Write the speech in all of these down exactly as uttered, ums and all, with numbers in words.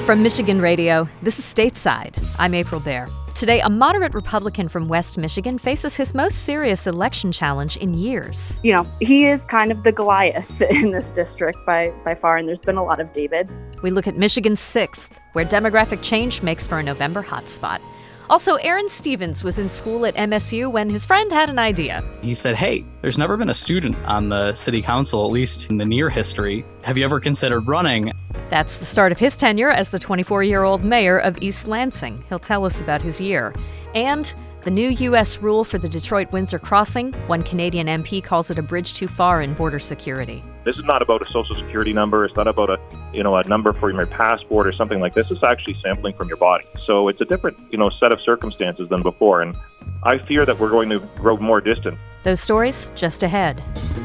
From Michigan Radio, this is Stateside. I'm April Baer. Today, a moderate Republican from West Michigan faces his most serious election challenge in years. You know, he is kind of the Goliath in this district by, by far, and there's been a lot of Davids. We look at Michigan's sixth, where demographic change makes for a November hotspot. Also, Aaron Stevens was in school at M S U when his friend had an idea. He said, hey, there's never been a student on the city council, at least in the near history. Have you ever considered running? That's the start of his tenure as the twenty-four-year-old mayor of East Lansing. He'll tell us about his year. And the new U S rule for the Detroit-Windsor crossing. One Canadian M P calls it a bridge too far in border security. This is not about a social security number. It's not about a, you know, a number for your passport or something like this. It's actually sampling from your body. So it's a different, you know, set of circumstances than before. And I fear that we're going to grow more distant. Those stories just ahead.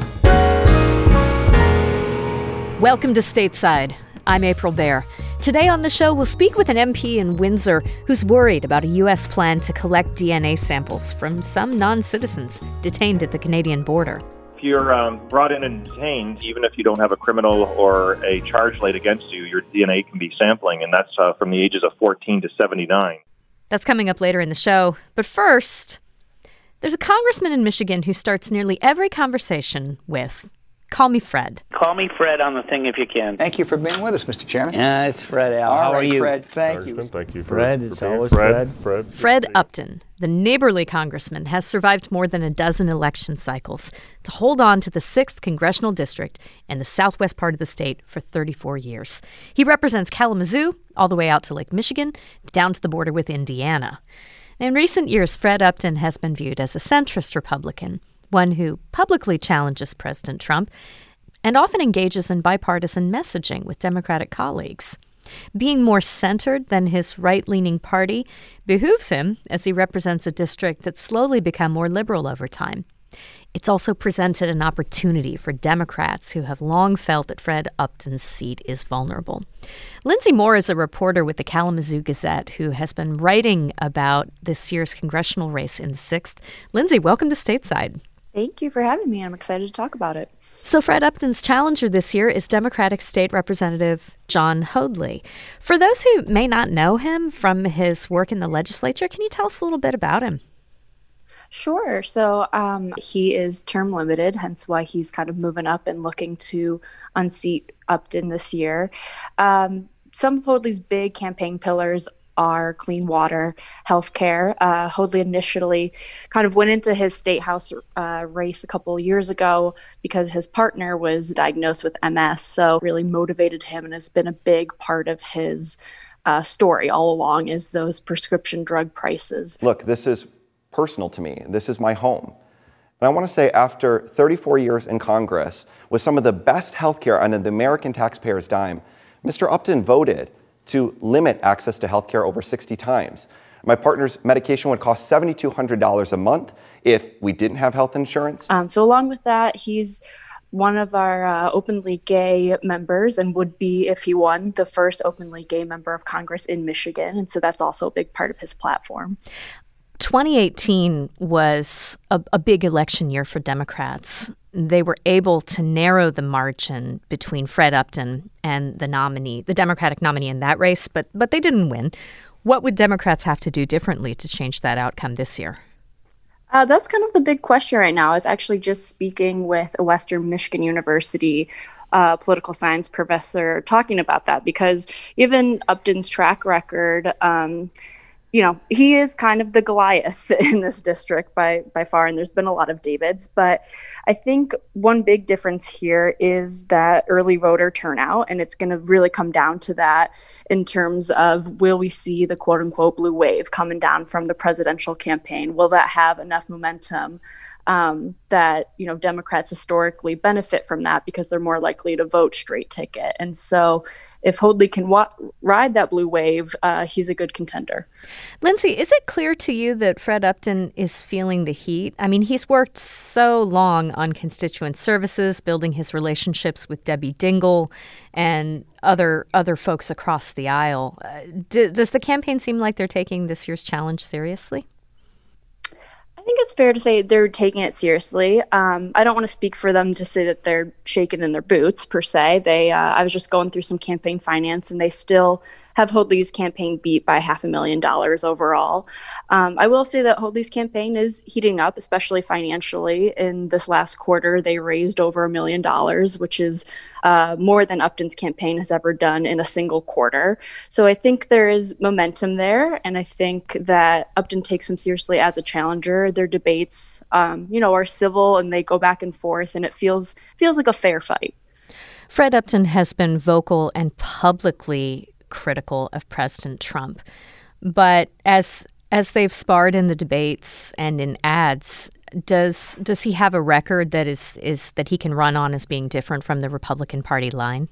Welcome to Stateside. I'm April Baer. Today on the show, we'll speak with an M P in Windsor who's worried about a U S plan to collect D N A samples from some non-citizens detained at the Canadian border. If you're um, brought in and detained, even if you don't have a criminal or a charge laid against you, your D N A can be sampling, and that's uh, from the ages of fourteen to seventy-nine. That's coming up later in the show. But first, there's a congressman in Michigan who starts nearly every conversation with, "Call me Fred." Call me Fred on the thing if you can. Thank you for being with us, Mister Chairman. Yeah, it's Fred Al. All How right, are you? Fred, thank Congressman, you. Thank you, Fred. for, It's for being always Fred. Fred. Fred. Fred Upton, the neighborly congressman, has survived more than a dozen election cycles to hold on to the sixth congressional district in the southwest part of the state for thirty-four years. He represents Kalamazoo all the way out to Lake Michigan, down to the border with Indiana. In recent years, Fred Upton has been viewed as a centrist Republican, one who publicly challenges President Trump and often engages in bipartisan messaging with Democratic colleagues. Being more centered than his right-leaning party behooves him as he represents a district that's slowly become more liberal over time. It's also presented an opportunity for Democrats who have long felt that Fred Upton's seat is vulnerable. Lindsay Moore is a reporter with the Kalamazoo Gazette who has been writing about this year's congressional race in the sixth. Lindsay, welcome to Stateside. Thank you for having me. I'm excited to talk about it. So Fred Upton's challenger this year is Democratic State Representative John Hoadley. For those who may not know him from his work in the legislature, can you tell us a little bit about him? Sure. So um, he is term limited, hence why he's kind of moving up and looking to unseat Upton this year. Um, some of Hoadley's big campaign pillars are clean water, healthcare. Uh, Hoadley initially kind of went into his state house uh, race a couple of years ago because his partner was diagnosed with M S, so really motivated him and has been a big part of his uh, story all along is those prescription drug prices. Look, this is personal to me. This is my home. And I want to say after thirty-four years in Congress with some of the best healthcare on the American taxpayer's dime, Mister Upton voted to limit access to healthcare over sixty times. My partner's medication would cost seven thousand two hundred dollars a month if we didn't have health insurance. Um, so along with that, he's one of our uh, openly gay members and would be, if he won, the first openly gay member of Congress in Michigan. And so that's also a big part of his platform. twenty eighteen was a, a big election year for Democrats. They were able to narrow the margin between Fred Upton and the nominee, the Democratic nominee in that race, but but they didn't win. What would Democrats have to do differently to change that outcome this year? Uh, that's kind of the big question right now. I was actually just speaking with a Western Michigan University uh, political science professor talking about that because even Upton's track record, um, you know, he is kind of the Goliath in this district by by far, and there's been a lot of Davids. But I think one big difference here is that early voter turnout, and it's going to really come down to that in terms of will we see the quote-unquote blue wave coming down from the presidential campaign? Will that have enough momentum um, that, you know, Democrats historically benefit from that because they're more likely to vote straight ticket? And so if Hoadley can wa- ride that blue wave, uh, he's a good contender. Lindsay, is it clear to you that Fred Upton is feeling the heat? I mean, he's worked so long on constituent services, building his relationships with Debbie Dingell and other other folks across the aisle. Uh, do, does the campaign seem like they're taking this year's challenge seriously? I think it's fair to say they're taking it seriously. Um, I don't want to speak for them to say that they're shaking in their boots, per se. They, uh, I was just going through some campaign finance, and they still have Hoadley's campaign beat by half a million dollars overall. Um, I will say that Hoadley's campaign is heating up, especially financially. In this last quarter, they raised over a million dollars, which is uh, more than Upton's campaign has ever done in a single quarter. So I think there is momentum there, and I think that Upton takes him seriously as a challenger. Their debates, um, you know, are civil and they go back and forth, and it feels feels like a fair fight. Fred Upton has been vocal and publicly critical of President Trump. But as as they've sparred in the debates and in ads, does does he have a record that is is that he can run on as being different from the Republican Party line?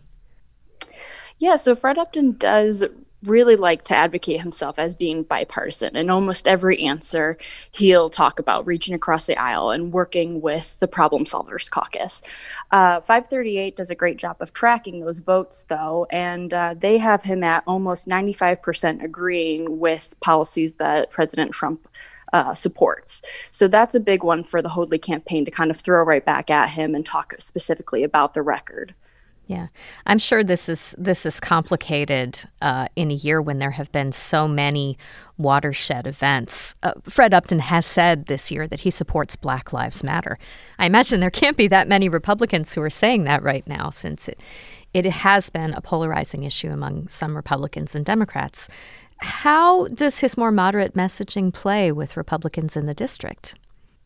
Yeah, so Fred Upton does really like to advocate himself as being bipartisan. In almost every answer, he'll talk about reaching across the aisle and working with the Problem Solvers Caucus. Uh, five thirty-eight does a great job of tracking those votes, though, and uh, they have him at almost ninety-five percent agreeing with policies that President Trump uh, supports. So that's a big one for the Hoadley campaign to kind of throw right back at him and talk specifically about the record. Yeah, I'm sure this is this is complicated uh, in a year when there have been so many watershed events. Uh, Fred Upton has said this year that he supports Black Lives Matter. I imagine there can't be that many Republicans who are saying that right now, since it it has been a polarizing issue among some Republicans and Democrats. How does his more moderate messaging play with Republicans in the district?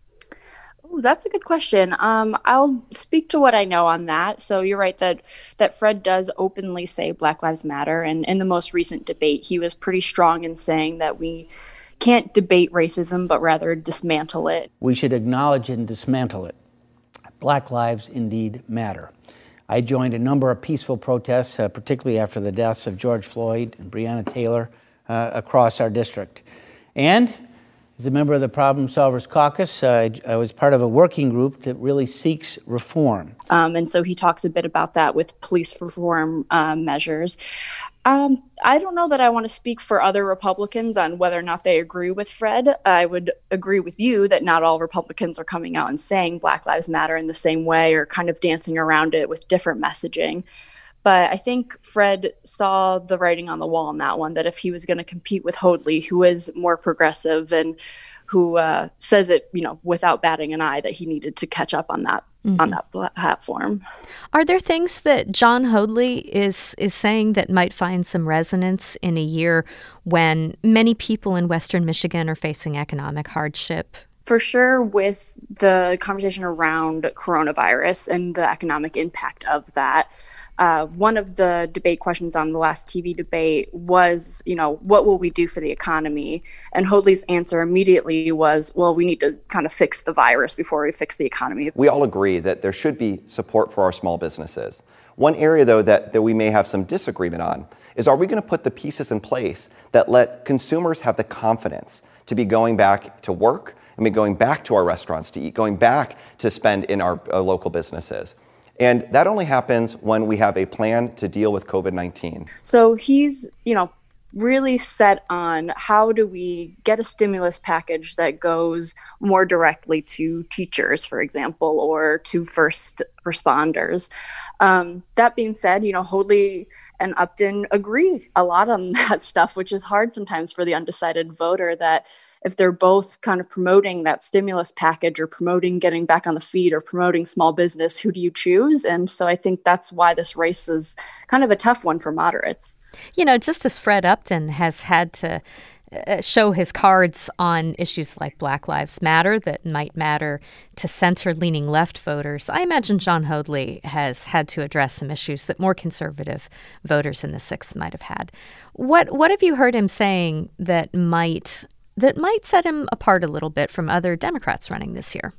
Ooh, that's a good question. Um, I'll speak to what I know on that. So you're right that that Fred does openly say Black Lives Matter. And in the most recent debate, he was pretty strong in saying that we can't debate racism, but rather dismantle it. We should acknowledge and dismantle it. Black lives indeed matter. I joined a number of peaceful protests, uh, particularly after the deaths of George Floyd and Breonna Taylor uh, across our district. And as a member of the Problem Solvers Caucus, uh, I, I was part of a working group that really seeks reform. Um, and so he talks a bit about that with police reform um, measures. Um, I don't know that I want to speak for other Republicans on whether or not they agree with Fred. I would agree with you that not all Republicans are coming out and saying Black Lives Matter in the same way or kind of dancing around it with different messaging. But I think Fred saw the writing on the wall on that one, that if he was going to compete with Hoadley, who is more progressive and who uh, says it, you know, without batting an eye, that he needed to catch up on that mm-hmm. on that platform. Are there things that John Hoadley is is saying that might find some resonance in a year when many people in Western Michigan are facing economic hardship? For sure, with the conversation around coronavirus and the economic impact of that. Uh, one of the debate questions on the last T V debate was, you know, what will we do for the economy? And Hoadley's answer immediately was, well, we need to kind of fix the virus before we fix the economy. We all agree that there should be support for our small businesses. One area, though, that, that we may have some disagreement on is, are we going to put the pieces in place that let consumers have the confidence to be going back to work, and be going back to our restaurants to eat, going back to spend in our uh, local businesses? And that only happens when we have a plan to deal with COVID nineteen. So he's, you know, really set on how do we get a stimulus package that goes more directly to teachers, for example, or to first responders. Um, that being said, you know, Hoadley and Upton agree a lot on that stuff, which is hard sometimes for the undecided voter, that if they're both kind of promoting that stimulus package or promoting getting back on the feet or promoting small business, who do you choose? And so I think that's why this race is kind of a tough one for moderates. You know, just as Fred Upton has had to uh, show his cards on issues like Black Lives Matter that might matter to center-leaning left voters, I imagine John Hoadley has had to address some issues that more conservative voters in the sixth might have had. What what have you heard him saying that might that might set him apart a little bit from other Democrats running this year?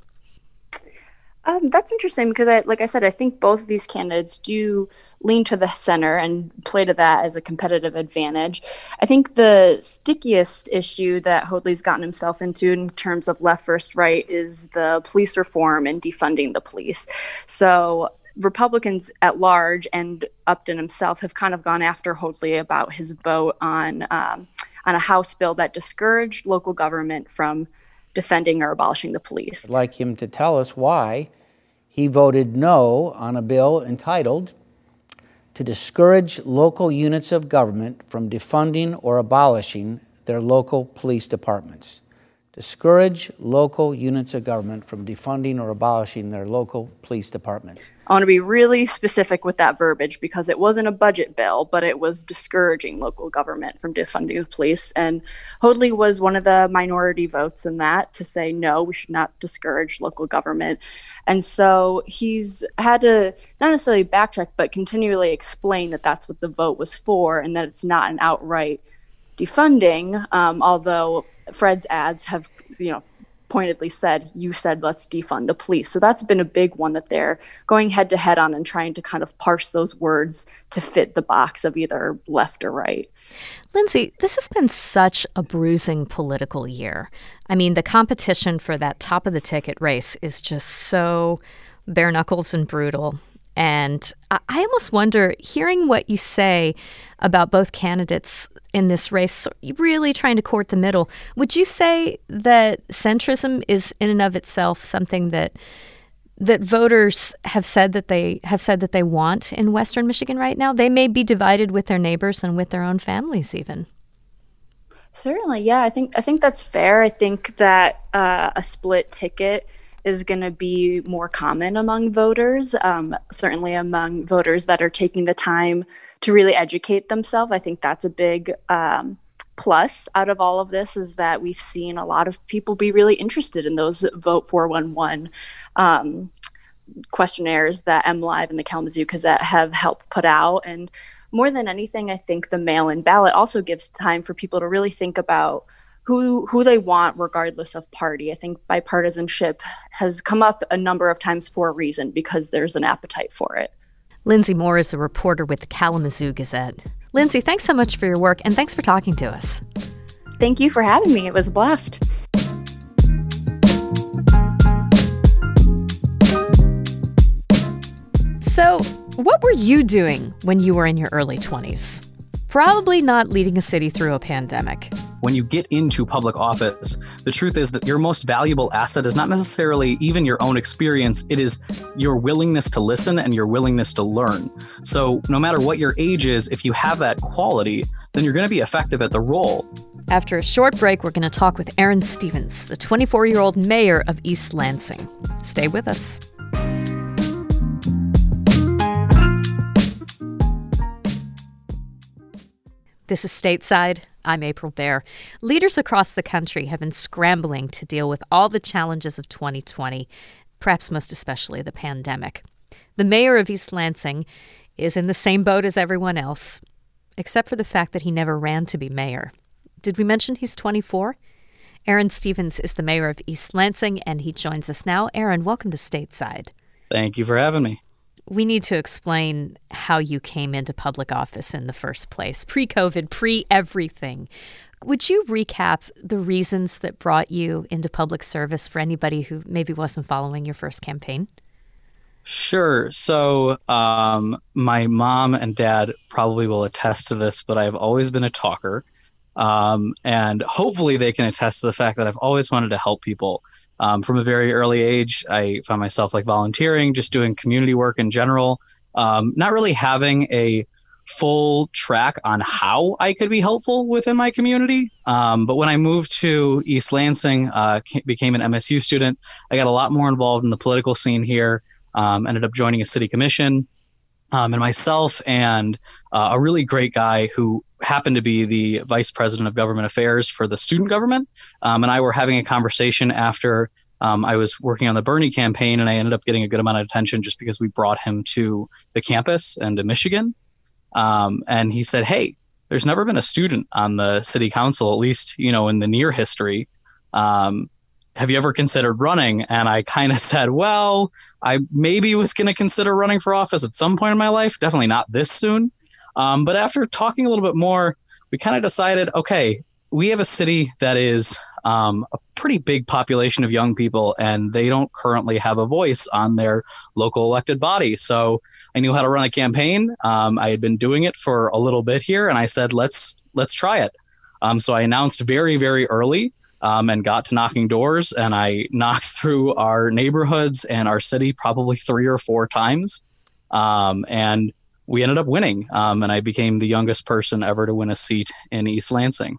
Um, that's interesting because, I, like I said, I think both of these candidates do lean to the center and play to that as a competitive advantage. I think the stickiest issue that Hoadley's gotten himself into in terms of left versus right is the police reform and defunding the police. So Republicans at large and Upton himself have kind of gone after Hoadley about his vote on um, on a House bill that discouraged local government from defending or abolishing the police. I'd like him to tell us why he voted no on a bill entitled to discourage local units of government from defunding or abolishing their local police departments. Discourage local units of government from defunding or abolishing their local police departments. I want to be really specific with that verbiage because it wasn't a budget bill, but it was discouraging local government from defunding the police. And Hoadley was one of the minority votes in that to say, no, we should not discourage local government. And so he's had to not necessarily backtrack, but continually explain that that's what the vote was for and that it's not an outright defunding, um, although Fred's ads have, you know, pointedly said, you said, let's defund the police. So that's been a big one that they're going head to head on and trying to kind of parse those words to fit the box of either left or right. Lindsay, this has been such a bruising political year. I mean, the competition for that top of the ticket race is just so bare knuckles and brutal. And I almost wonder, hearing what you say about both candidates in this race, really trying to court the middle, would you say that centrism is in and of itself something that that voters have said that they have said that they want in Western Michigan right now? They may be divided with their neighbors and with their own families even. Certainly, yeah. I think I think that's fair. I think that uh, a split ticket is going to be more common among voters, um, certainly among voters that are taking the time to really educate themselves. I think that's a big um, plus out of all of this, is that we've seen a lot of people be really interested in those Vote four one one um, questionnaires that MLive and the Kalamazoo Gazette have helped put out. And more than anything, I think the mail-in ballot also gives time for people to really think about who who they want regardless of party. I think bipartisanship has come up a number of times for a reason, because there's an appetite for it. Lindsay Moore is a reporter with the Kalamazoo Gazette. Lindsay, thanks so much for your work, and thanks for talking to us. Thank you for having me. It was a blast. So, what were you doing when you were in your early twenties? Probably not leading a city through a pandemic. When you get into public office, the truth is that your most valuable asset is not necessarily even your own experience. It is your willingness to listen and your willingness to learn. So no matter what your age is, if you have that quality, then you're going to be effective at the role. After a short break, we're going to talk with Erin Stevens, the twenty-four-year-old mayor of East Lansing. Stay with us. This is Stateside. I'm April Baer. Leaders across the country have been scrambling to deal with all the challenges of twenty twenty, perhaps most especially the pandemic. The mayor of East Lansing is in the same boat as everyone else, except for the fact that he never ran to be mayor. Did we mention he's twenty-four? Erin Stevens is the mayor of East Lansing, and he joins us now. Erin, welcome to Stateside. Thank you for having me. We need to explain how you came into public office in the first place, pre-COVID, pre-everything. Would you recap the reasons that brought you into public service for anybody who maybe wasn't following your first campaign? Sure. So um, my mom and dad probably will attest to this, but I've always been a talker. Um, and hopefully they can attest to the fact that I've always wanted to help people. Um, from a very early age, I found myself like volunteering, just doing community work in general, um, not really having a full track on how I could be helpful within my community. Um, but when I moved to East Lansing, uh, became an M S U student, I got a lot more involved in the political scene here, um, ended up joining a city commission, um, and myself and uh, a really great guy who happened to be the vice president of government affairs for the student government. Um, and I were having a conversation after um, I was working on the Bernie campaign, and I ended up getting a good amount of attention just because we brought him to the campus and to Michigan. Um, and he said, hey, there's never been a student on the city council, at least, you know, in the near history. Um, have you ever considered running? And I kind of said, well, I maybe was going to consider running for office at some point in my life, definitely not this soon. Um, but after talking a little bit more, we kind of decided, okay, we have a city that is um, a pretty big population of young people, and they don't currently have a voice on their local elected body. So I knew how to run a campaign. Um, I had been doing it for a little bit here, and I said, let's let's try it. Um, so I announced very, very early um, and got to knocking doors, and I knocked through our neighborhoods and our city probably three or four times. Um, and we ended up winning, um, and I became the youngest person ever to win a seat in East Lansing.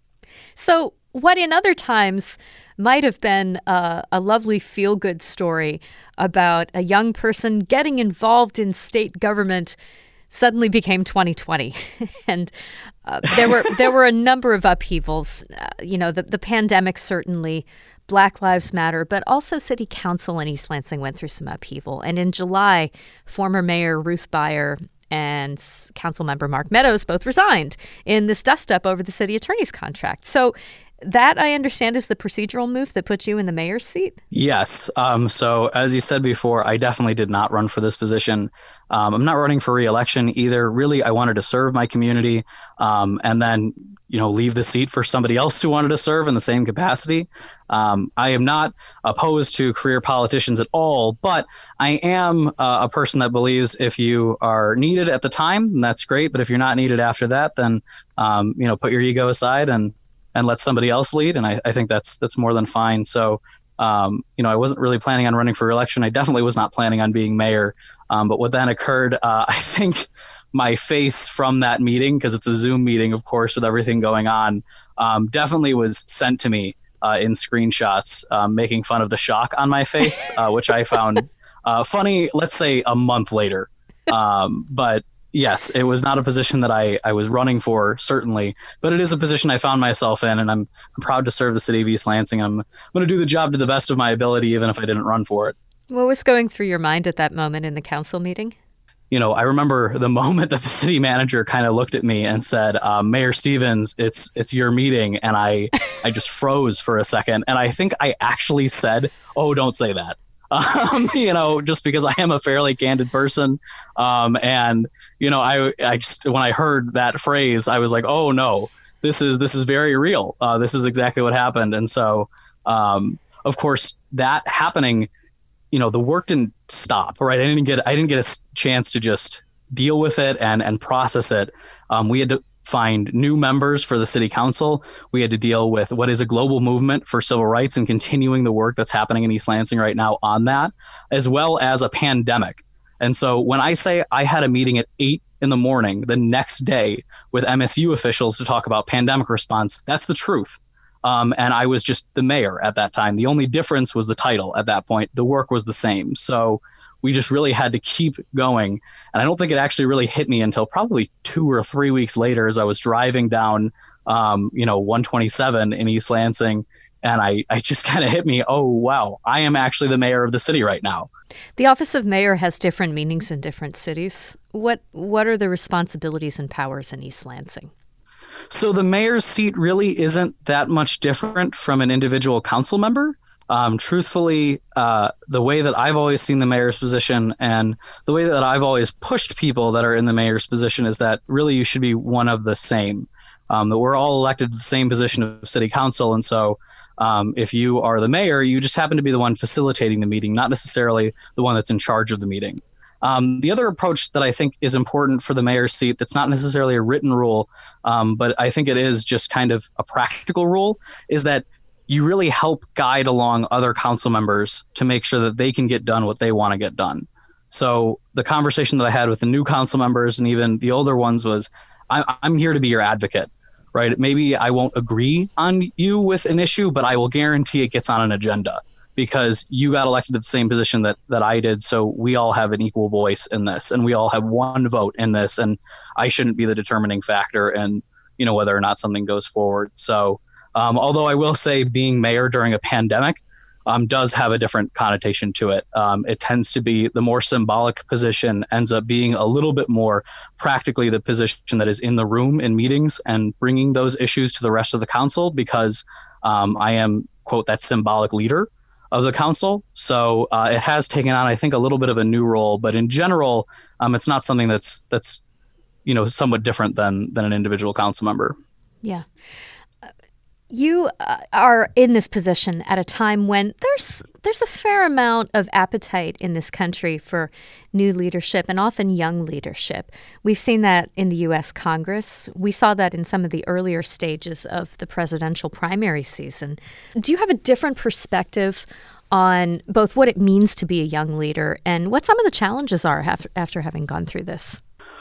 So what in other times might have been uh, a lovely feel-good story about a young person getting involved in state government suddenly became twenty twenty. and uh, there were there were a number of upheavals. Uh, you know, the, the pandemic certainly, Black Lives Matter, but also City Council in East Lansing went through some upheaval. And in July, former Mayor Ruth Beyer and Councilmember Mark Meadows both resigned in this dust-up over the city attorney's contract. So that, I understand, is the procedural move that put you in the mayor's seat? Yes. Um, so as you said before, I definitely did not run for this position. Um, I'm not running for re-election either. Really, I wanted to serve my community um, and then, you know, leave the seat for somebody else who wanted to serve in the same capacity. Um, I am not opposed to career politicians at all, but I am uh, a person that believes if you are needed at the time, then that's great. But if you're not needed after that, then, um, you know, put your ego aside and and let somebody else lead. And I, I think that's that's more than fine. So, um, you know, I wasn't really planning on running for re-election. I definitely was not planning on being mayor. Um, but what then occurred, uh, I think my face from that meeting, because it's a Zoom meeting, of course, with everything going on, um, definitely was sent to me uh, in screenshots, um, making fun of the shock on my face, uh, which I found uh, funny, let's say a month later. Um, but yes, it was not a position that I, I was running for, certainly, but it is a position I found myself in, and I'm, I'm proud to serve the city of East Lansing. I'm, I'm going to do the job to the best of my ability, even if I didn't run for it. What was going through your mind at that moment in the council meeting? You know, I remember the moment that the city manager kind of looked at me and said, uh, Mayor Stevens, it's it's your meeting. And I, I just froze for a second. And I think I actually said, oh, don't say that. Um, you know, just because I am a fairly candid person. Um, and, you know, I, I just, when I heard that phrase, I was like, oh no, this is, this is very real. Uh, this is exactly what happened. And so, um, of course, that happening, you know, the work didn't stop, right? I didn't get, I didn't get a chance to just deal with it and, and process it. Um, we had to find new members for the city council. We had to deal with what is a global movement for civil rights and continuing the work that's happening in East Lansing right now on that, as well as a pandemic. And so when I say I had a meeting at eight in the morning the next day with M S U officials to talk about pandemic response, that's the truth. Um, and I was just the mayor at that time. The only difference was the title at that point. The work was the same. So we just really had to keep going. And I don't think it actually really hit me until probably two or three weeks later as I was driving down, um, you know, one twenty-seven in East Lansing. And I, I just kind of hit me, oh, wow, I am actually the mayor of the city right now. The office of mayor has different meanings in different cities. What what are the responsibilities and powers in East Lansing? So the mayor's seat really isn't that much different from an individual council member. Um, truthfully, uh, the way that I've always seen the mayor's position and the way that I've always pushed people that are in the mayor's position is that really you should be one of the same. Um, that we're all elected to the same position of city council. And so um, if you are the mayor, you just happen to be the one facilitating the meeting, not necessarily the one that's in charge of the meeting. Um, the other approach that I think is important for the mayor's seat that's not necessarily a written rule, um, but I think it is just kind of a practical rule, is that you really help guide along other council members to make sure that they can get done what they want to get done. So the conversation that I had with the new council members and even the older ones was, I, I'm here to be your advocate, right? Maybe I won't agree on you with an issue, but I will guarantee it gets on an agenda because you got elected to the same position that, that I did. So we all have an equal voice in this and we all have one vote in this. And I shouldn't be the determining factor in, you know, whether or not something goes forward. So Um, although I will say being mayor during a pandemic um, does have a different connotation to it. Um, it tends to be the more symbolic position ends up being a little bit more practically the position that is in the room in meetings and bringing those issues to the rest of the council because um, I am, quote, that symbolic leader of the council. So uh, it has taken on, I think, a little bit of a new role. But in general, um, it's not something that's, that's you know, somewhat different than than an individual council member. Yeah. You uh, are in this position at a time when there's there's a fair amount of appetite in this country for new leadership and often young leadership. We've seen that in the U S Congress. We saw that in some of the earlier stages of the presidential primary season. Do you have a different perspective on both what it means to be a young leader and what some of the challenges are after, after having gone through this?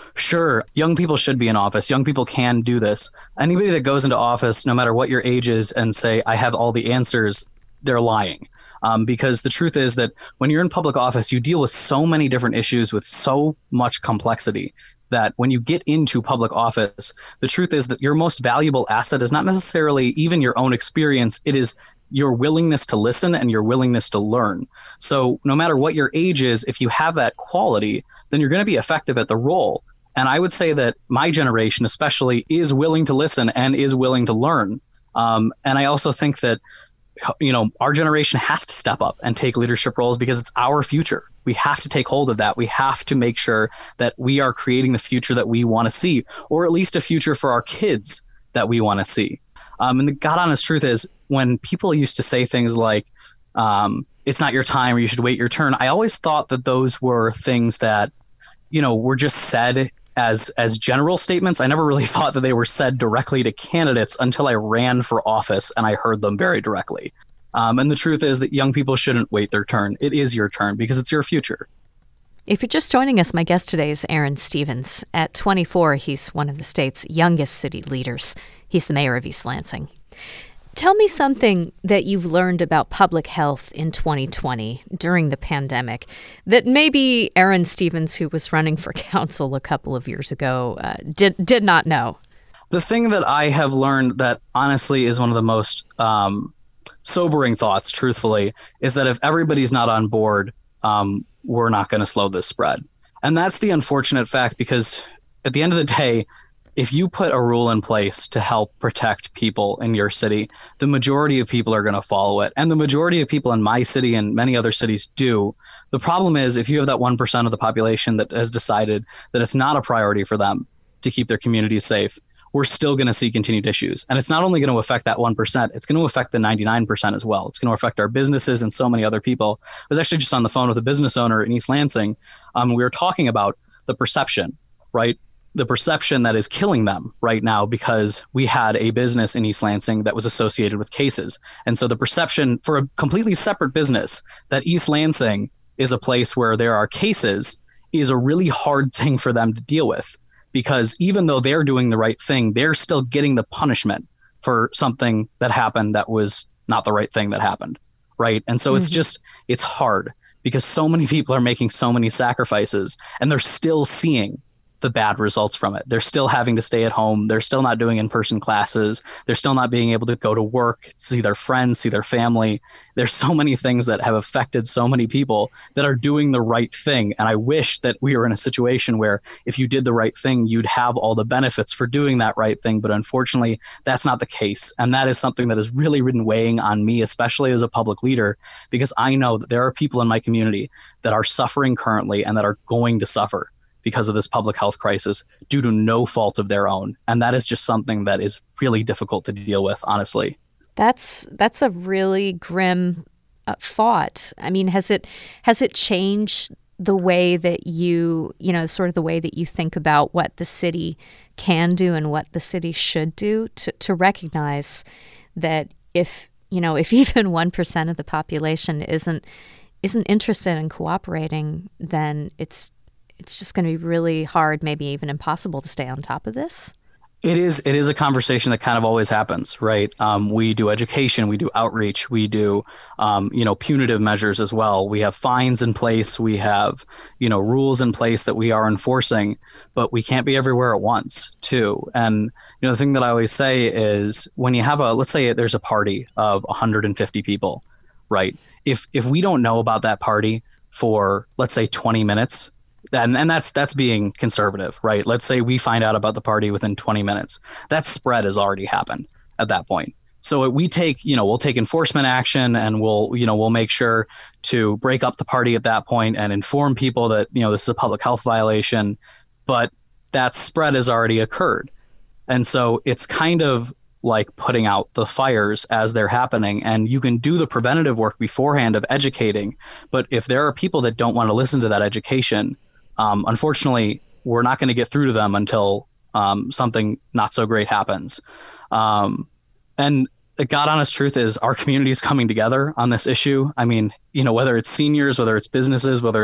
Sure, young people should be in office. Young people can do this. Anybody that goes into office, no matter what your age is, and say, I have all the answers, they're lying. Um, because the truth is that when you're in public office, you deal with so many different issues with so much complexity that when you get into public office, the truth is that your most valuable asset is not necessarily even your own experience. It is your willingness to listen and your willingness to learn. So no matter what your age is, if you have that quality, then you're going to be effective at the role. And I would say that my generation especially is willing to listen and is willing to learn. Um, and I also think that, you know, our generation has to step up and take leadership roles because it's our future. We have to take hold of that. We have to make sure that we are creating the future that we want to see, or at least a future for our kids that we want to see. Um, and the God honest truth is, when people used to say things like, um, it's not your time or you should wait your turn, I always thought that those were things that, you know, were just said as as general statements. I never really thought that they were said directly to candidates until I ran for office and I heard them very directly. Um, and the truth is that young people shouldn't wait their turn. It is your turn because it's your future. If you're just joining us, my guest today is Aaron Stevens. At twenty-four, he's one of the state's youngest city leaders. He's the mayor of East Lansing. Tell me something that you've learned about public health in twenty twenty during the pandemic that maybe Aaron Stevens, who was running for council a couple of years ago, uh, did did not know. The thing that I have learned that honestly is one of the most um, sobering thoughts, truthfully, is that if everybody's not on board, um, we're not going to slow this spread. And that's the unfortunate fact, because at the end of the day, if you put a rule in place to help protect people in your city, the majority of people are going to follow it. And the majority of people in my city and many other cities do. The problem is if you have that one percent of the population that has decided that it's not a priority for them to keep their communities safe, we're still going to see continued issues. And it's not only going to affect that one percent, it's going to affect the ninety-nine percent as well. It's going to affect our businesses and so many other people. I was actually just on the phone with a business owner in East Lansing. Um, we were talking about the perception, right? The perception that is killing them right now, because we had a business in East Lansing that was associated with cases. And so the perception for a completely separate business that East Lansing is a place where there are cases is a really hard thing for them to deal with, because even though they're doing the right thing, they're still getting the punishment for something that happened that was not the right thing that happened. Right. And so mm-hmm. it's just, it's hard because so many people are making so many sacrifices and they're still seeing the bad results from it. They're still having to stay at home. They're still not doing in-person classes. They're still not being able to go to work, see their friends, see their family. There's so many things that have affected so many people that are doing the right thing. And I wish that we were in a situation where if you did the right thing, you'd have all the benefits for doing that right thing. But unfortunately, that's not the case. And that is something that has really been weighing on me, especially as a public leader, because I know that there are people in my community that are suffering currently and that are going to suffer because of this public health crisis due to no fault of their own. And that is just something that is really difficult to deal with, honestly. That's that's a really grim uh, thought. I mean, has it has it changed the way that you, you know, sort of the way that you think about what the city can do and what the city should do to, to recognize that if, you know, if even one percent of the population isn't isn't interested in cooperating, then it's it's just going to be really hard, maybe even impossible to stay on top of this? It is. It is a conversation that kind of always happens, right? Um, we do education, we do outreach, we do, um, you know, punitive measures as well. We have fines in place, we have, you know, rules in place that we are enforcing, but we can't be everywhere at once, too. And, you know, the thing that I always say is when you have a, let's say there's a party of one hundred fifty people, right? If if we don't know about that party for, let's say, twenty minutes, And and that's that's being conservative, right? Let's say we find out about the party within twenty minutes. That spread has already happened at that point. So we take, you know, we'll take enforcement action and we'll, you know, we'll make sure to break up the party at that point and inform people that, you know, this is a public health violation, but that spread has already occurred. And so it's kind of like putting out the fires as they're happening, and you can do the preventative work beforehand of educating. But if there are people that don't want to listen to that education, Um, unfortunately, we're not going to get through to them until um, something not so great happens. Um, and the God honest truth is our community is coming together on this issue. I mean, you know, whether it's seniors, whether it's businesses, whether it's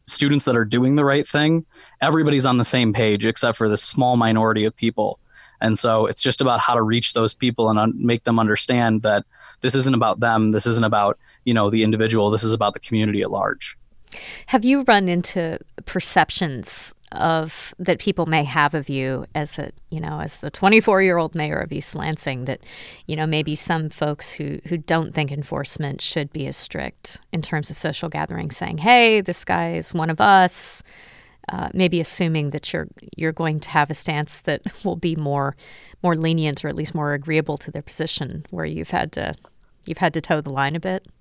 students that are doing the right thing, everybody's on the same page except for this small minority of people. And so it's just about how to reach those people and un- make them understand that this isn't about them. This isn't about, you know, the individual. This is about the community at large. Have you run into perceptions of that people may have of you as a, you know, as the twenty-four-year-old mayor of East Lansing, that, you know, maybe some folks who, who don't think enforcement should be as strict in terms of social gatherings saying, hey, this guy is one of us, uh, maybe assuming that you're you're going to have a stance that will be more more lenient or at least more agreeable to their position, where you've had to you've had to toe the line a bit?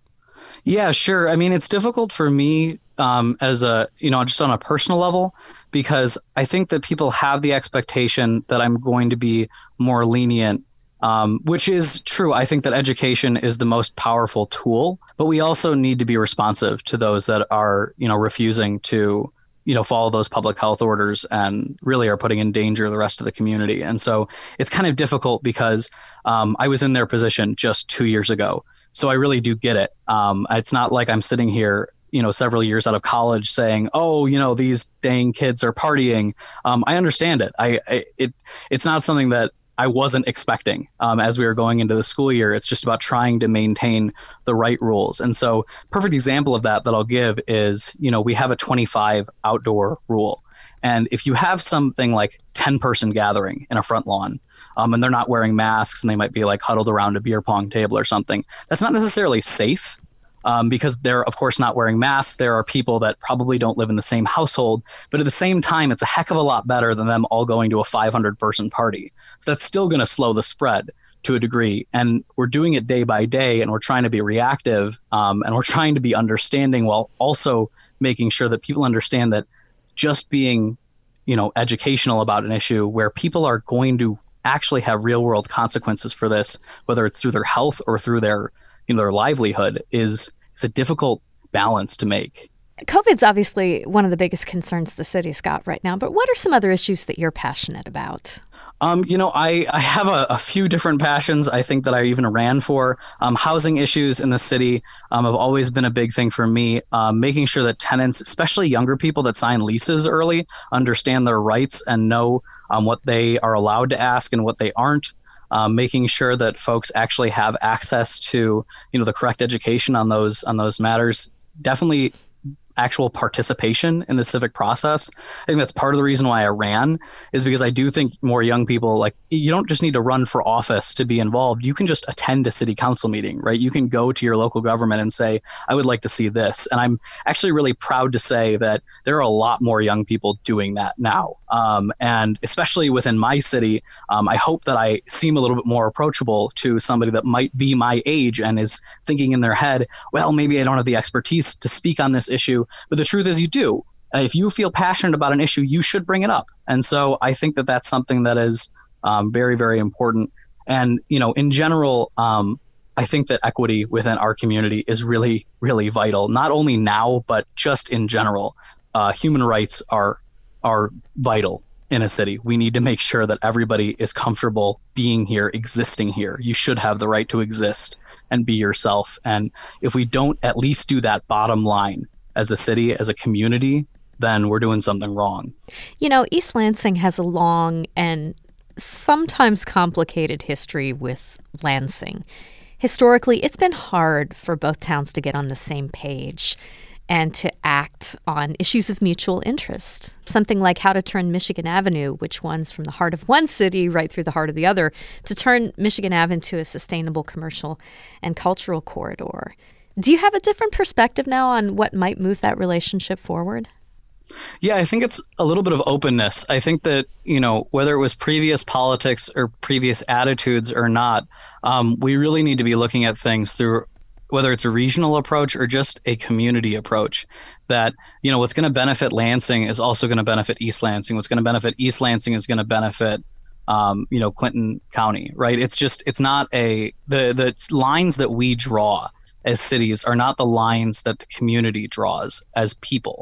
Yeah, sure. I mean, it's difficult for me um, as a, you know, just on a personal level, because I think that people have the expectation that I'm going to be more lenient, um, which is true. I think that education is the most powerful tool, but we also need to be responsive to those that are, you know, refusing to, you know, follow those public health orders and really are putting in danger the rest of the community. And so it's kind of difficult because um, I was in their position just two years ago. So I really do get it. Um, it's not like I'm sitting here, you know, several years out of college saying, oh, you know, these dang kids are partying. Um, I understand it. I, I it it's not something that I wasn't expecting um, as we were going into the school year. It's just about trying to maintain the right rules. And so perfect example of that that I'll give is, you know, we have a twenty-five outdoor rule. And if you have something like ten person gathering in a front lawn, Um, and they're not wearing masks and they might be like huddled around a beer pong table or something, that's not necessarily safe um, because they're, of course, not wearing masks. There are people that probably don't live in the same household, but at the same time, it's a heck of a lot better than them all going to a five hundred person party. So that's still going to slow the spread to a degree. And we're doing it day by day, and we're trying to be reactive um, and we're trying to be understanding while also making sure that people understand that just being, you know, educational about an issue where people are going to actually have real world consequences for this, whether it's through their health or through their, you know, their livelihood, is is a difficult balance to make. COVID's obviously one of the biggest concerns the city's got right now, but what are some other issues that you're passionate about? Um, you know, I, I have a, a few different passions, I think, that I even ran for. Um, housing issues in the city um, have always been a big thing for me. Um, making sure that tenants, especially younger people that sign leases early, understand their rights and know um, what they are allowed to ask and what they aren't. Um, making sure that folks actually have access to, you know, the correct education on those on those matters. Definitely actual participation in the civic process. I think that's part of the reason why I ran, is because I do think more young people, like, you don't just need to run for office to be involved. You can just attend a city council meeting, right? You can go to your local government and say, I would like to see this. And I'm actually really proud to say that there are a lot more young people doing that now. Um, and especially within my city, um, I hope that I seem a little bit more approachable to somebody that might be my age and is thinking in their head, well, maybe I don't have the expertise to speak on this issue. But the truth is you do. If you feel passionate about an issue, you should bring it up. And so I think that that's something that is um, very, very important. And, you know, in general, um, I think that equity within our community is really, really vital, not only now, but just in general. Uh, human rights are are vital in a city. We need to make sure that everybody is comfortable being here, existing here. You should have the right to exist and be yourself. And if we don't at least do that bottom line as a city, as a community, then we're doing something wrong. You know, East Lansing has a long and sometimes complicated history with Lansing. Historically, it's been hard for both towns to get on the same page and to act on issues of mutual interest. Something like how to turn Michigan Avenue, which runs from the heart of one city right through the heart of the other, to turn Michigan Avenue into a sustainable commercial and cultural corridor. Do you have a different perspective now on what might move that relationship forward? Yeah, I think it's a little bit of openness. I think that, you know, whether it was previous politics or previous attitudes or not, um, we really need to be looking at things through whether it's a regional approach or just a community approach. That, you know, what's going to benefit Lansing is also going to benefit East Lansing. What's going to benefit East Lansing is going to benefit Um, you know, Clinton County, right? It's just, it's not a, the the lines that we draw as cities are not the lines that the community draws as people.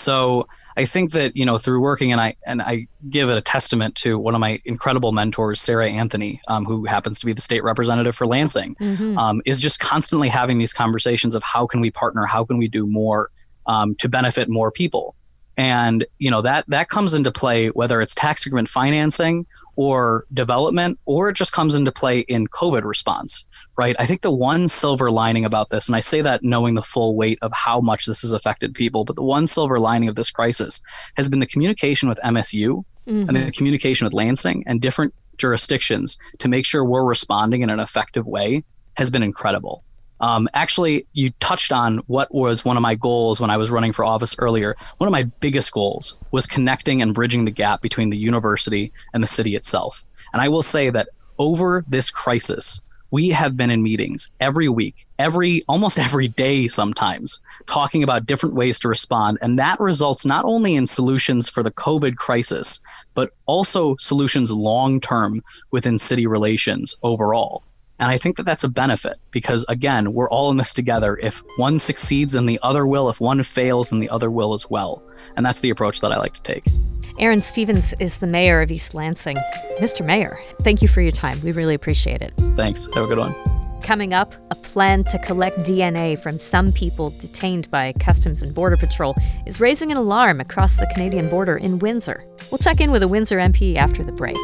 So I think that, you know, through working, and I and I give it a testament to one of my incredible mentors, Sarah Anthony, um, who happens to be the state representative for Lansing, mm-hmm. um, is just constantly having these conversations of how can we partner, how can we do more um, to benefit more people. And, you know, that that comes into play, whether it's tax increment financing or development, or it just comes into play in COVID response, right? I think the one silver lining about this, and I say that knowing the full weight of how much this has affected people, but the one silver lining of this crisis has been the communication with M S U mm-hmm. and the communication with Lansing and different jurisdictions to make sure we're responding in an effective way has been incredible. Um, actually, you touched on what was one of my goals when I was running for office earlier. One of my biggest goals was connecting and bridging the gap between the university and the city itself. And I will say that over this crisis, we have been in meetings every week, every almost every day sometimes, talking about different ways to respond. And that results not only in solutions for the COVID crisis, but also solutions long-term within city relations overall. And I think that that's a benefit because, again, we're all in this together. If one succeeds, then the other will. If one fails, then the other will as well. And that's the approach that I like to take. Aaron Stevens is the mayor of East Lansing. Mister Mayor, thank you for your time. We really appreciate it. Thanks. Have a good one. Coming up, a plan to collect D N A from some people detained by Customs and Border Patrol is raising an alarm across the Canadian border in Windsor. We'll check in with a Windsor M P after the break.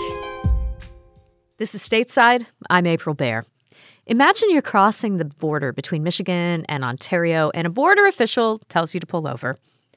This is Stateside. I'm April Baer. Imagine you're crossing the border between Michigan and Ontario, and a border official tells you to pull over.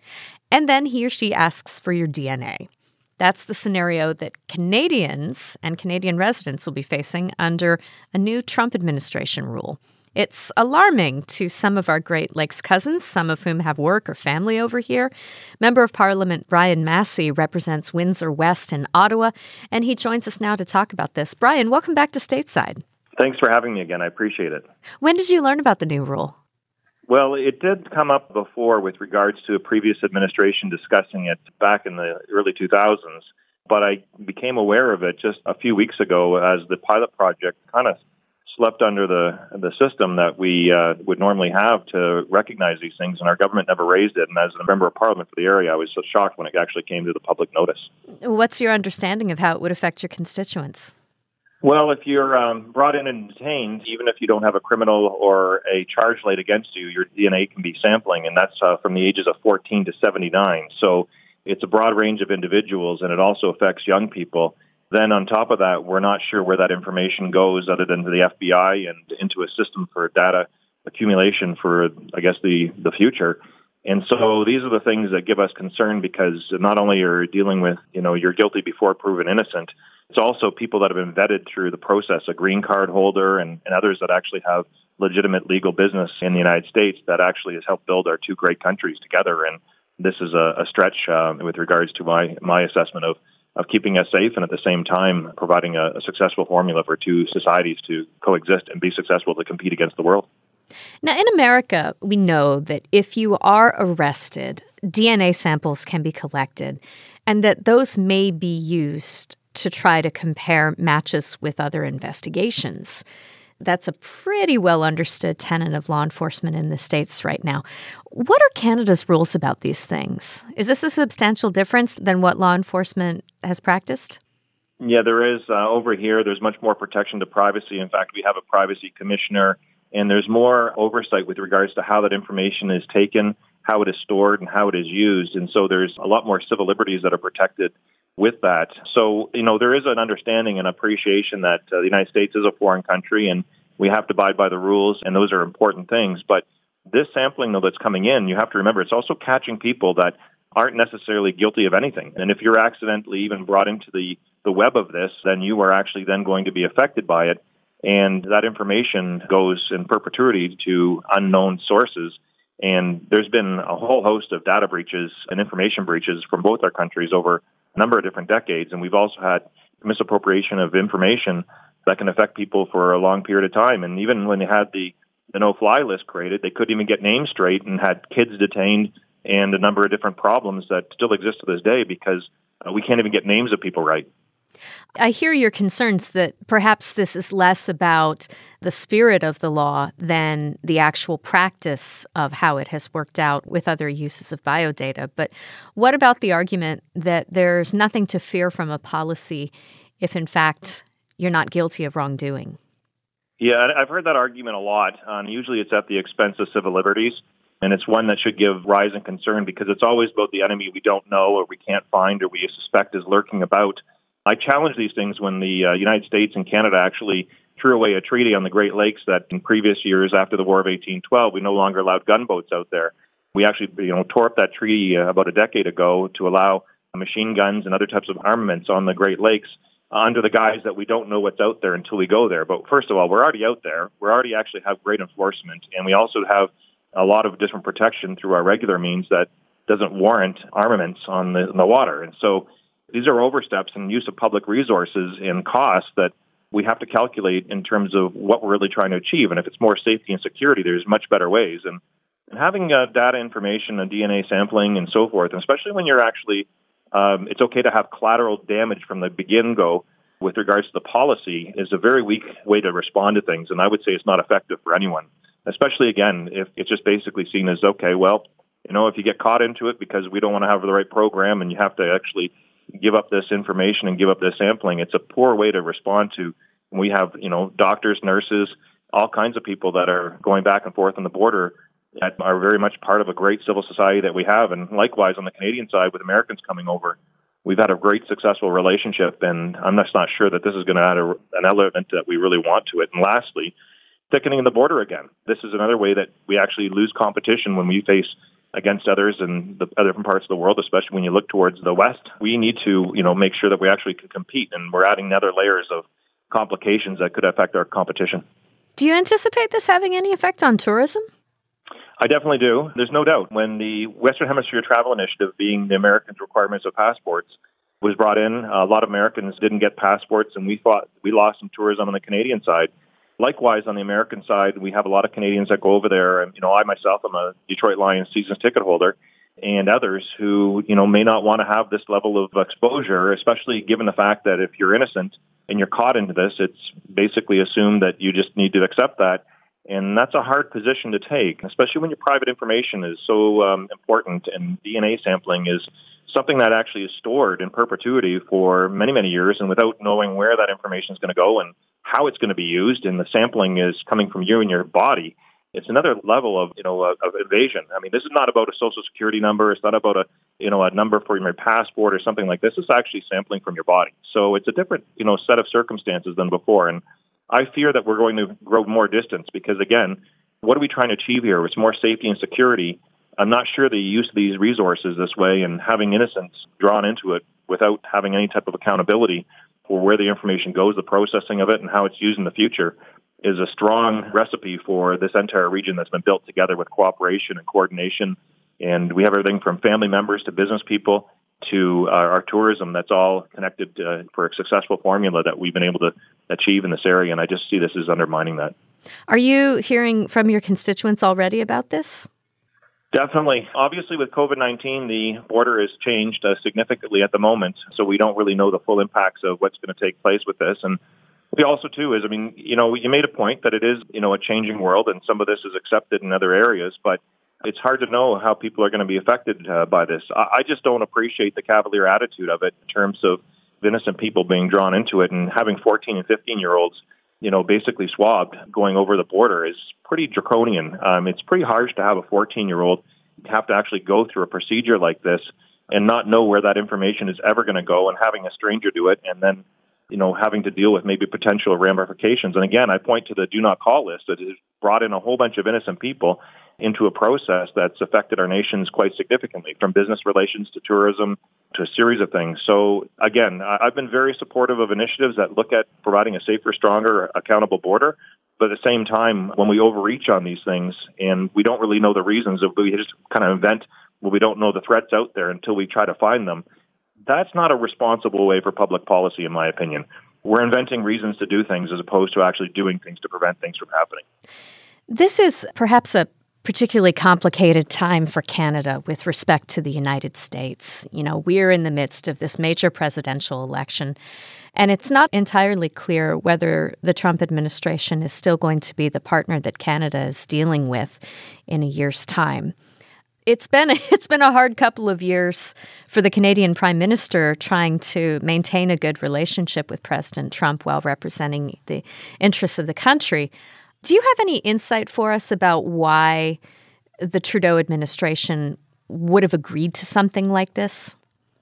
And then he or she asks for your D N A. That's the scenario that Canadians and Canadian residents will be facing under a new Trump administration rule. It's alarming to some of our Great Lakes cousins, some of whom have work or family over here. Member of Parliament Brian Massey represents Windsor West and Ottawa, and he joins us now to talk about this. Brian, welcome back to Stateside. Thanks for having me again. I appreciate it. When did you learn about the new rule? Well, it did come up before with regards to a previous administration discussing it back in the early two thousands, but I became aware of it just a few weeks ago as the pilot project kind of slept under the the system that we uh, would normally have to recognize these things, and our government never raised it. And as a member of Parliament for the area, I was so shocked when it actually came to the public notice. What's your understanding of how it would affect your constituents? Well, if you're um, brought in and detained, even if you don't have a criminal or a charge laid against you, your D N A can be sampling, and that's uh, from the ages of fourteen to seventy-nine. So it's a broad range of individuals, and it also affects young people. Then on top of that, we're not sure where that information goes other than to the F B I and into a system for data accumulation for, I guess, the, the future. And so these are the things that give us concern because not only are you dealing with, you know, you're guilty before proven innocent, it's also people that have been vetted through the process, a green card holder and, and others that actually have legitimate legal business in the United States that actually has helped build our two great countries together. And this is a, a stretch uh, with regards to my, my assessment of, of keeping us safe and at the same time providing a, a successful formula for two societies to coexist and be successful to compete against the world. Now, in America, we know that if you are arrested, D N A samples can be collected and that those may be used to try to compare matches with other investigations. That's a pretty well understood tenet of law enforcement in the States right now. What are Canada's rules about these things? Is this a substantial difference than what law enforcement has practiced? Yeah, there is. Uh, over here, there's much more protection to privacy. In fact, we have a privacy commissioner, and there's more oversight with regards to how that information is taken, how it is stored, and how it is used. And so there's a lot more civil liberties that are protected with that. So, you know, there is an understanding and appreciation that uh, the United States is a foreign country and we have to abide by the rules, and those are important things. But this sampling, though, that's coming in, you have to remember it's also catching people that aren't necessarily guilty of anything. And if you're accidentally even brought into the, the web of this, then you are actually then going to be affected by it. And that information goes in perpetuity to unknown sources. And there's been a whole host of data breaches and information breaches from both our countries over a number of different decades. And we've also had misappropriation of information that can affect people for a long period of time. And even when they had the, the no-fly list created, they couldn't even get names straight and had kids detained and a number of different problems that still exist to this day because uh, we can't even get names of people right. I hear your concerns that perhaps this is less about the spirit of the law than the actual practice of how it has worked out with other uses of biodata. But what about the argument that there's nothing to fear from a policy if, in fact, you're not guilty of wrongdoing? Yeah, I've heard that argument a lot. Um, usually it's at the expense of civil liberties. And it's one that should give rise and concern because it's always about the enemy we don't know or we can't find or we suspect is lurking about. I challenge these things when the uh, United States and Canada actually threw away a treaty on the Great Lakes that in previous years after the War of eighteen twelve, we no longer allowed gunboats out there. We actually you know, tore up that treaty uh, about a decade ago to allow machine guns and other types of armaments on the Great Lakes uh, under the guise that we don't know what's out there until we go there. But first of all, we're already out there. We already actually have great enforcement, and we also have a lot of different protection through our regular means that doesn't warrant armaments on the, on the water. And so these are oversteps in use of public resources and costs that we have to calculate in terms of what we're really trying to achieve. And if it's more safety and security, there's much better ways. And, and having uh, data information and D N A sampling and so forth, and especially when you're actually, um, it's okay to have collateral damage from the begin-go with regards to the policy, is a very weak way to respond to things. And I would say it's not effective for anyone, especially, again, if it's just basically seen as, okay, well, you know, if you get caught into it because we don't want to have the right program and you have to actually give up this information and give up this sampling, it's a poor way to respond to. We have, you know, doctors, nurses, all kinds of people that are going back and forth on the border that are very much part of a great civil society that we have. And likewise, on the Canadian side, with Americans coming over, we've had a great successful relationship, and I'm just not sure that this is going to add a, an element that we really want to it. And lastly, thickening the border again. This is another way that we actually lose competition when we face against others in the other different parts of the world, especially when you look towards the West. We need to, you know, make sure that we actually can compete, and we're adding other layers of complications that could affect our competition. Do you anticipate this having any effect on tourism? I definitely do. There's no doubt. When the Western Hemisphere Travel Initiative, being the Americans' requirements of passports, was brought in, a lot of Americans didn't get passports, and we thought we lost some tourism on the Canadian side. Likewise, on the American side, we have a lot of Canadians that go over there. And, you know, I myself am a Detroit Lions seasons ticket holder, and others who, you know, may not want to have this level of exposure, especially given the fact that if you're innocent and you're caught into this, it's basically assumed that you just need to accept that. And that's a hard position to take, especially when your private information is so um, important, and D N A sampling is something that actually is stored in perpetuity for many, many years, and without knowing where that information is going to go and how it's going to be used, and the sampling is coming from you and your body, it's another level of, you know, of, of invasion. I mean, this is not about a social security number. It's not about a, you know, a number for your passport or something like this. It's actually sampling from your body. So it's a different, you know, set of circumstances than before. And I fear that we're going to grow more distance because, again, what are we trying to achieve here? It's more safety and security. I'm not sure the use of these resources this way and having innocence drawn into it without having any type of accountability for where the information goes, the processing of it, and how it's used in the future is a strong recipe for this entire region that's been built together with cooperation and coordination. And we have everything from family members to business people to uh, our tourism that's all connected uh, for a successful formula that we've been able to achieve in this area. And I just see this as undermining that. Are you hearing from your constituents already about this? Definitely. Obviously, with COVID nineteen, the border has changed uh, significantly at the moment, so we don't really know the full impacts of what's going to take place with this. And we also, too, is, I mean, you know, you made a point that it is, you know, a changing world, and some of this is accepted in other areas, but it's hard to know how people are going to be affected uh, by this. I, I just don't appreciate the cavalier attitude of it in terms of innocent people being drawn into it, and having fourteen and fifteen-year-olds, you know, basically swabbed going over the border is pretty draconian. Um, it's pretty harsh to have a fourteen-year-old have to actually go through a procedure like this and not know where that information is ever going to go, and having a stranger do it, and then, you know, having to deal with maybe potential ramifications. And again, I point to the do not call list that has brought in a whole bunch of innocent people into a process that's affected our nations quite significantly, from business relations to tourism to a series of things. So again, I've been very supportive of initiatives that look at providing a safer, stronger, accountable border. But at the same time, when we overreach on these things and we don't really know the reasons, of we just kind of invent, well, we don't know the threats out there until we try to find them, that's not a responsible way for public policy, in my opinion. We're inventing reasons to do things as opposed to actually doing things to prevent things from happening. This is perhaps a particularly complicated time for Canada with respect to the United States. You know, we're in the midst of this major presidential election, and it's not entirely clear whether the Trump administration is still going to be the partner that Canada is dealing with in a year's time. It's been it's been a hard couple of years for the Canadian Prime Minister trying to maintain a good relationship with President Trump while representing the interests of the country. Do you have any insight for us about why the Trudeau administration would have agreed to something like this?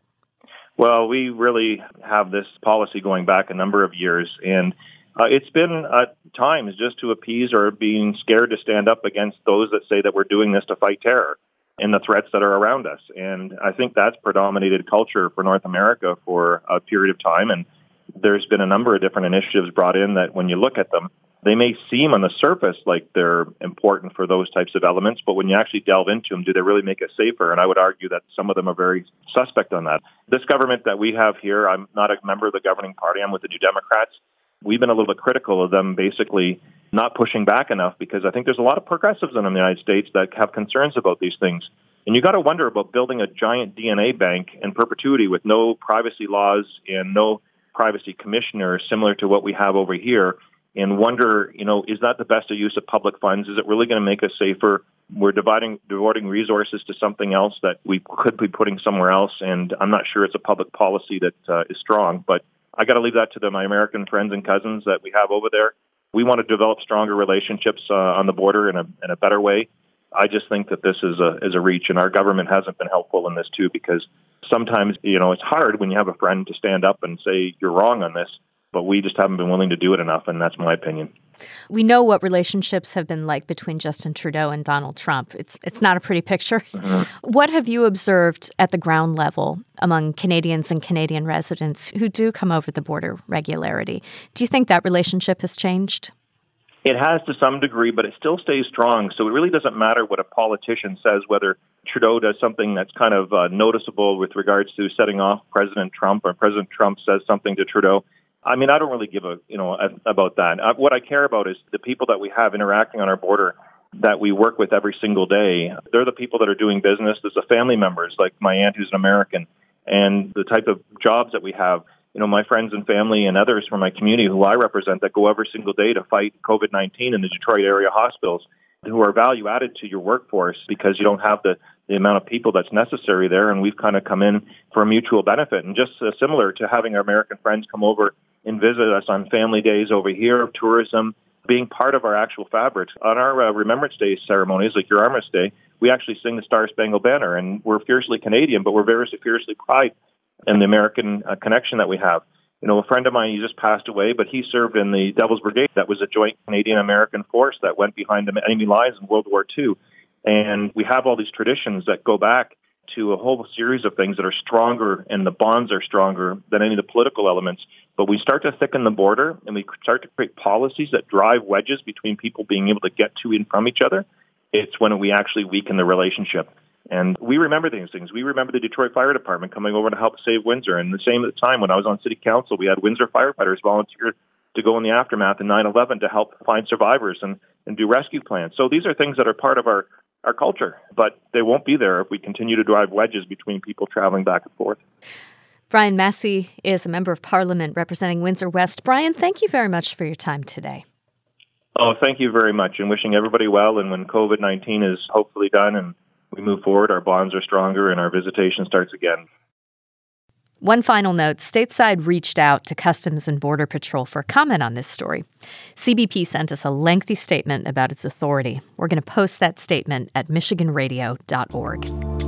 Well, we really have this policy going back a number of years, and uh, it's been at times just to appease or being scared to stand up against those that say that we're doing this to fight terror and the threats that are around us. And I think that's predominated culture for North America for a period of time. And there's been a number of different initiatives brought in that when you look at them, they may seem on the surface like they're important for those types of elements, but when you actually delve into them, do they really make it safer? And I would argue that some of them are very suspect on that. This government that we have here, I'm not a member of the governing party, I'm with the New Democrats. We've been a little bit critical of them basically not pushing back enough because I think there's a lot of progressives in the United States that have concerns about these things. And you got to wonder about building a giant D N A bank in perpetuity with no privacy laws and no privacy commissioner similar to what we have over here. And wonder, you know, is that the best use of public funds? Is it really going to make us safer? We're dividing, devoting resources to something else that we could be putting somewhere else. And I'm not sure it's a public policy that uh, is strong, but I got to leave that to the, my American friends and cousins that we have over there. We want to develop stronger relationships uh, on the border in a, in a better way. I just think that this is a, is a reach, and our government hasn't been helpful in this too, because sometimes, you know, it's hard when you have a friend to stand up and say you're wrong on this. But we just haven't been willing to do it enough, and that's my opinion. We know what relationships have been like between Justin Trudeau and Donald Trump. It's it's not a pretty picture. Mm-hmm. What have you observed at the ground level among Canadians and Canadian residents who do come over the border regularly? Do you think that relationship has changed? It has to some degree, but it still stays strong. So it really doesn't matter what a politician says, whether Trudeau does something that's kind of uh, noticeable with regards to setting off President Trump, or President Trump says something to Trudeau. I mean, I don't really give a, you know, a, about that. Uh, what I care about is the people that we have interacting on our border that we work with every single day. They're the people that are doing business. There's the family members, like my aunt who's an American, and the type of jobs that we have. You know, my friends and family and others from my community who I represent that go every single day to fight COVID nineteen in the Detroit area hospitals, who are value added to your workforce because you don't have the, the amount of people that's necessary there. And we've kind of come in for a mutual benefit. And just uh, similar to having our American friends come over and visit us on family days over here, tourism, being part of our actual fabric. On our uh, Remembrance Day ceremonies, like your Armistice Day, we actually sing the Star Spangled Banner. And we're fiercely Canadian, but we're very fiercely pride in the American uh, connection that we have. You know, a friend of mine, he just passed away, but he served in the Devil's Brigade. That was a joint Canadian-American force that went behind the enemy lines in World War Two. And we have all these traditions that go back to a whole series of things that are stronger, and the bonds are stronger than any of the political elements. But we start to thicken the border, and we start to create policies that drive wedges between people being able to get to and from each other. It's when we actually weaken the relationship. And we remember these things. We remember the Detroit Fire Department coming over to help save Windsor. And the same at the time when I was on city council, we had Windsor firefighters volunteer to go in the aftermath of nine eleven to help find survivors and, and do rescue plans. So these are things that are part of our, our culture, but they won't be there if we continue to drive wedges between people traveling back and forth. Brian Massey is a member of Parliament representing Windsor West. Brian, thank you very much for your time today. Oh, thank you very much, and wishing everybody well. And when COVID nineteen is hopefully done and we move forward, our bonds are stronger, and our visitation starts again. One final note, Stateside reached out to Customs and Border Patrol for a comment on this story. C B P sent us a lengthy statement about its authority. We're going to post that statement at michigan radio dot org.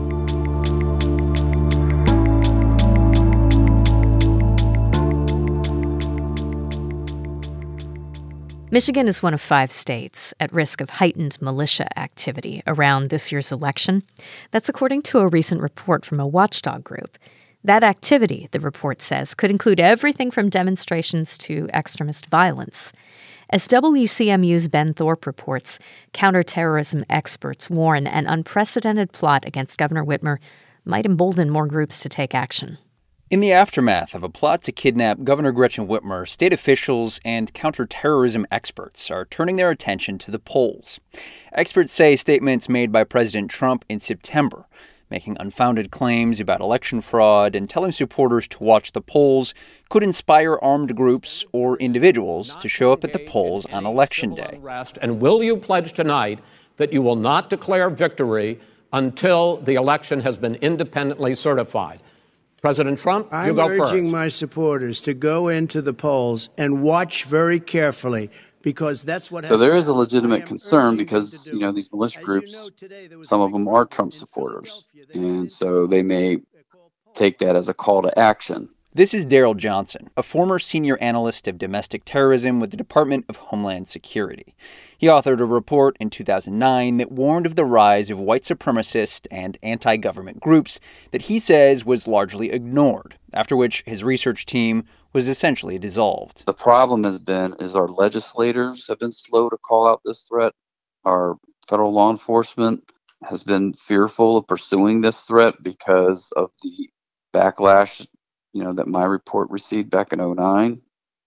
Michigan is one of five states at risk of heightened militia activity around this year's election. That's according to a recent report from a watchdog group. That activity, the report says, could include everything from demonstrations to extremist violence. As W C M U's Ben Thorpe reports, counterterrorism experts warn an unprecedented plot against Governor Whitmer might embolden more groups to take action. In the aftermath of a plot to kidnap Governor Gretchen Whitmer, state officials and counterterrorism experts are turning their attention to the polls. Experts say statements made by President Trump in September, making unfounded claims about election fraud and telling supporters to watch the polls, could inspire armed groups or individuals to show up at the polls on Election Day. And will you pledge tonight that you will not declare victory until the election has been independently certified? President Trump, you go first. I'm urging my supporters to go into the polls and watch very carefully, because that's what. So there is a legitimate concern because, you know, these militia groups, some of them are Trump supporters, and so they may take that as a call to action. This is Daryl Johnson, a former senior analyst of domestic terrorism with the Department of Homeland Security. He authored a report in two thousand nine that warned of the rise of white supremacist and anti-government groups that he says was largely ignored, after which his research team was essentially dissolved. The problem has been is our legislators have been slow to call out this threat. Our federal law enforcement has been fearful of pursuing this threat because of the backlash, you know, that my report received back in oh nine.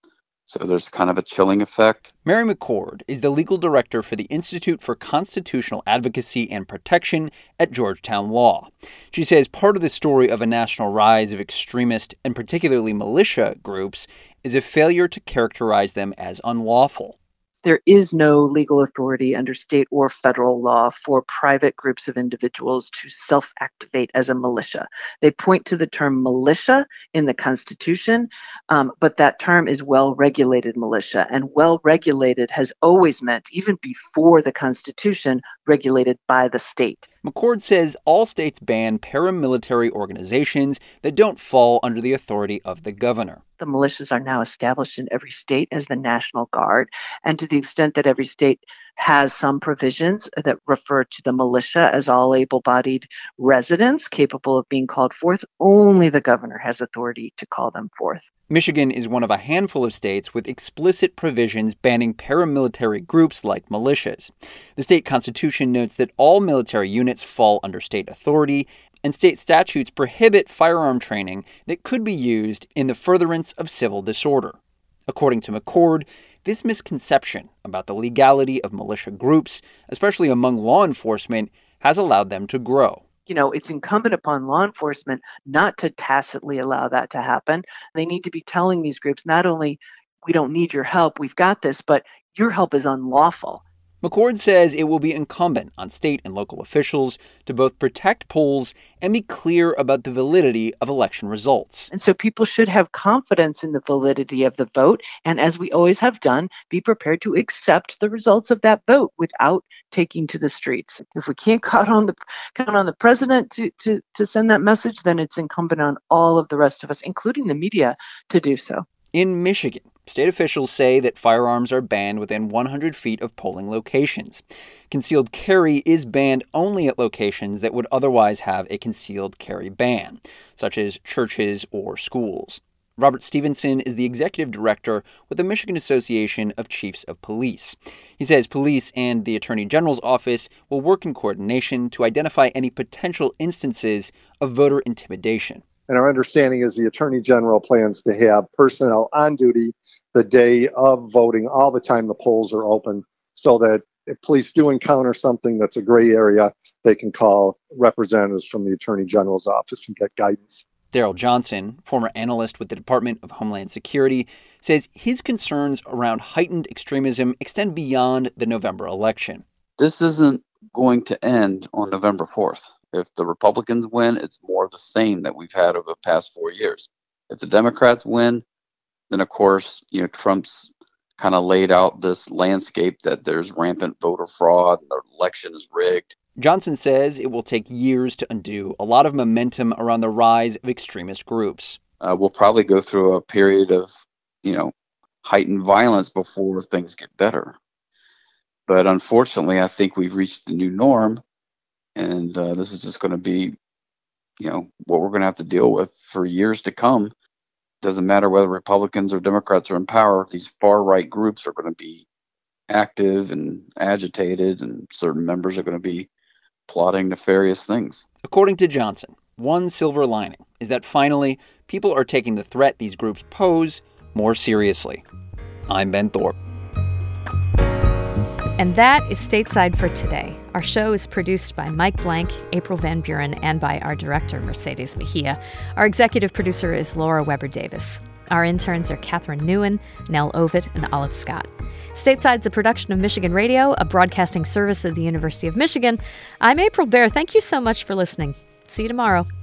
So there's kind of a chilling effect. Mary McCord is the legal director for the Institute for Constitutional Advocacy and Protection at Georgetown Law. She says part of the story of a national rise of extremist and particularly militia groups is a failure to characterize them as unlawful. There is no legal authority under state or federal law for private groups of individuals to self-activate as a militia. They point to the term militia in the Constitution, um, but that term is well-regulated militia, and well-regulated has always meant, even before the Constitution, regulated by the state. McCord says all states ban paramilitary organizations that don't fall under the authority of the governor. The militias are now established in every state as the National Guard, and to the extent that every state has some provisions that refer to the militia as all able-bodied residents capable of being called forth, only the governor has authority to call them forth. Michigan is one of a handful of states with explicit provisions banning paramilitary groups like militias. The state constitution notes that all military units fall under state authority, and state statutes prohibit firearm training that could be used in the furtherance of civil disorder. According to McCord, this misconception about the legality of militia groups, especially among law enforcement, has allowed them to grow. You know, it's incumbent upon law enforcement not to tacitly allow that to happen. They need to be telling these groups not only, we don't need your help, we've got this, but your help is unlawful. McCord says it will be incumbent on state and local officials to both protect polls and be clear about the validity of election results. And so people should have confidence in the validity of the vote, and as we always have done, be prepared to accept the results of that vote without taking to the streets. If we can't count on the count on the president to, to, to send that message, then it's incumbent on all of the rest of us, including the media, to do so. In Michigan, state officials say that firearms are banned within one hundred feet of polling locations. Concealed carry is banned only at locations that would otherwise have a concealed carry ban, such as churches or schools. Robert Stevenson is the executive director with the Michigan Association of Chiefs of Police. He says police and the Attorney General's office will work in coordination to identify any potential instances of voter intimidation. And our understanding is the Attorney General plans to have personnel on duty the day of voting all the time the polls are open, so that if police do encounter something that's a gray area, they can call representatives from the Attorney General's office and get guidance. Daryl Johnson, former analyst with the Department of Homeland Security, says his concerns around heightened extremism extend beyond the November election. This isn't going to end on November fourth. If the Republicans win, it's more of the same that we've had over the past four years. If the Democrats win, then, of course, you know, Trump's kind of laid out this landscape that there's rampant voter fraud, the election is rigged. Johnson says it will take years to undo a lot of momentum around the rise of extremist groups. Uh, we'll probably go through a period of, you know, heightened violence before things get better. But unfortunately, I think we've reached the new norm. And uh, this is just going to be, you know, what we're going to have to deal with for years to come. Doesn't matter whether Republicans or Democrats are in power. These far-right groups are going to be active and agitated, and certain members are going to be plotting nefarious things. According to Johnson, one silver lining is that finally people are taking the threat these groups pose more seriously. I'm Ben Thorpe. And that is Stateside for today. Our show is produced by Mike Blank, April Van Buren, and by our director, Mercedes Mejia. Our executive producer is Laura Weber-Davis. Our interns are Catherine Newen, Nell Ovitt, and Olive Scott. Stateside's a production of Michigan Radio, a broadcasting service of the University of Michigan. I'm April Baer. Thank you so much for listening. See you tomorrow.